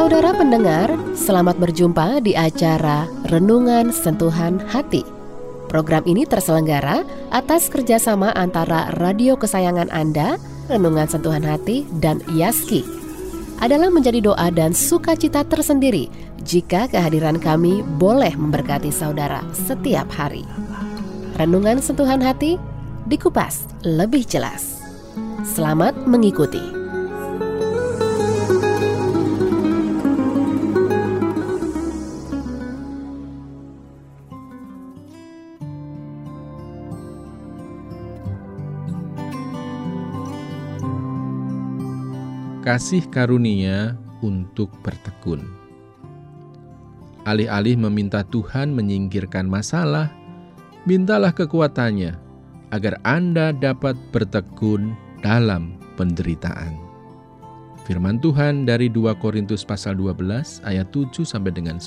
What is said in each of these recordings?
Saudara pendengar, selamat berjumpa di acara Renungan Sentuhan Hati. Program ini terselenggara atas kerjasama antara radio kesayangan Anda, Renungan Sentuhan Hati, dan Yaski. Adalah menjadi doa dan sukacita tersendiri jika kehadiran kami boleh memberkati saudara setiap hari. Renungan Sentuhan Hati, dikupas lebih jelas. Selamat mengikuti. Kasih karunia untuk bertekun. Alih-alih meminta Tuhan menyingkirkan masalah, mintalah kekuatannya agar Anda dapat bertekun dalam penderitaan. Firman Tuhan dari 2 Korintus pasal 12 ayat 7 sampai dengan 10.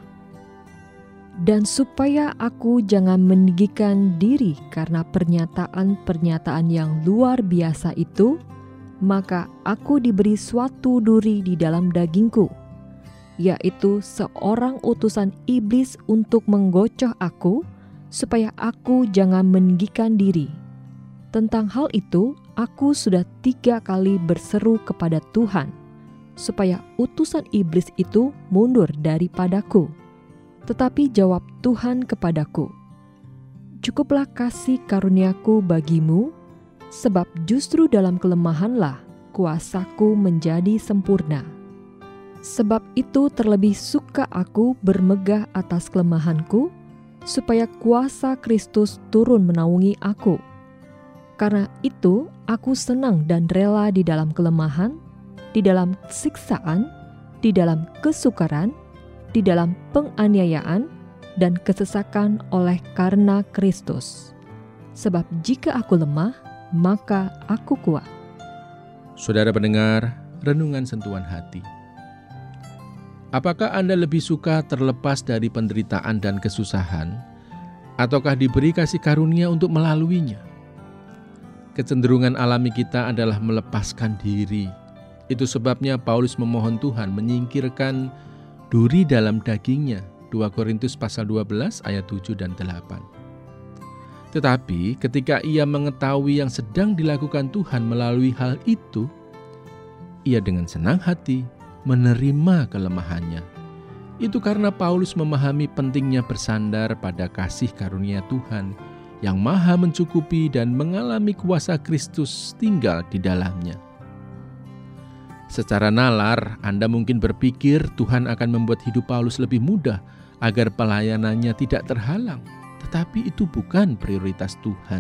Dan supaya aku jangan meninggikan diri karena pernyataan-pernyataan yang luar biasa itu, maka aku diberi suatu duri di dalam dagingku, yaitu seorang utusan iblis untuk menggocoh aku, supaya aku jangan meninggikan diri. Tentang hal itu, aku sudah 3 kali berseru kepada Tuhan, supaya utusan iblis itu mundur daripadaku. Tetapi jawab Tuhan kepadaku, "Cukuplah kasih karuniaku bagimu, sebab justru dalam kelemahanlah kuasaku menjadi sempurna. Sebab itu terlebih suka aku bermegah atas kelemahanku, supaya kuasa Kristus turun menaungi aku. Karena itu aku senang dan rela di dalam kelemahan, di dalam siksaan, di dalam kesukaran, di dalam penganiayaan, dan kesesakan oleh karena Kristus. Sebab jika aku lemah, maka aku kuat." Saudara pendengar, Renungan Sentuhan Hati. Apakah Anda lebih suka terlepas dari penderitaan dan kesusahan, ataukah diberi kasih karunia untuk melaluinya? Kecenderungan alami kita adalah melepaskan diri. Itu sebabnya Paulus memohon Tuhan menyingkirkan duri dalam dagingnya. 2 Korintus pasal 12 ayat 7 dan 8. Tetapi ketika ia mengetahui yang sedang dilakukan Tuhan melalui hal itu, ia dengan senang hati menerima kelemahannya. Itu karena Paulus memahami pentingnya bersandar pada kasih karunia Tuhan yang maha mencukupi dan mengalami kuasa Kristus tinggal di dalamnya. Secara nalar, Anda mungkin berpikir Tuhan akan membuat hidup Paulus lebih mudah agar pelayanannya tidak terhalang. Tetapi itu bukan prioritas Tuhan.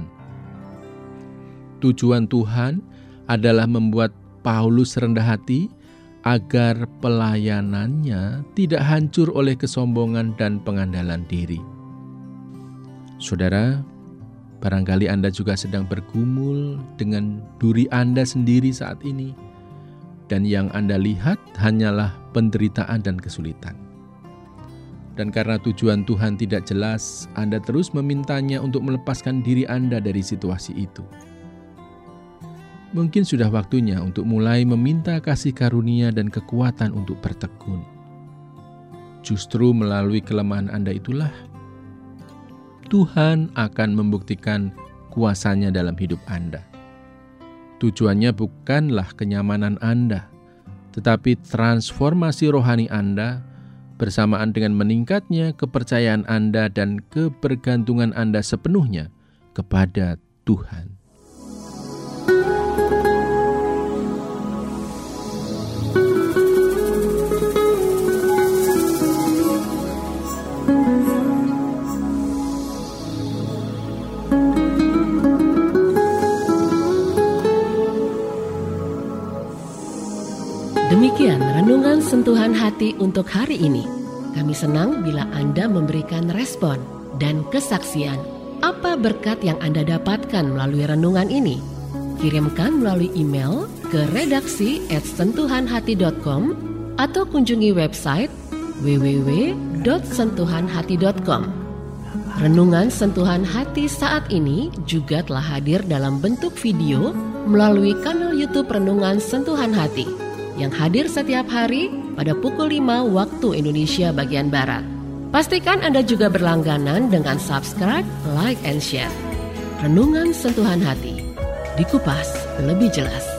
Tujuan Tuhan adalah membuat Paulus rendah hati agar pelayanannya tidak hancur oleh kesombongan dan pengandalan diri. Saudara, barangkali Anda juga sedang bergumul dengan duri Anda sendiri saat ini, dan yang Anda lihat hanyalah penderitaan dan kesulitan. Dan karena tujuan Tuhan tidak jelas, Anda terus memintanya untuk melepaskan diri Anda dari situasi itu. Mungkin sudah waktunya untuk mulai meminta kasih karunia dan kekuatan untuk bertekun. Justru melalui kelemahan Anda itulah Tuhan akan membuktikan kuasa-Nya dalam hidup Anda. Tujuannya bukanlah kenyamanan Anda, tetapi transformasi rohani Anda bersamaan dengan meningkatnya kepercayaan Anda dan kebergantungan Anda sepenuhnya kepada Tuhan. Demikian Renungan Sentuhan Hati untuk hari ini. Kami senang bila Anda memberikan respon dan kesaksian apa berkat yang Anda dapatkan melalui renungan ini. Kirimkan melalui email ke redaksi@sentuhanhati.com atau kunjungi website www.sentuhanhati.com. Renungan Sentuhan Hati saat ini juga telah hadir dalam bentuk video melalui kanal YouTube Renungan Sentuhan Hati yang hadir setiap hari pada pukul 5 waktu Indonesia bagian Barat. Pastikan Anda juga berlangganan dengan subscribe, like, and share. Renungan Sentuhan Hati, dikupas lebih jelas.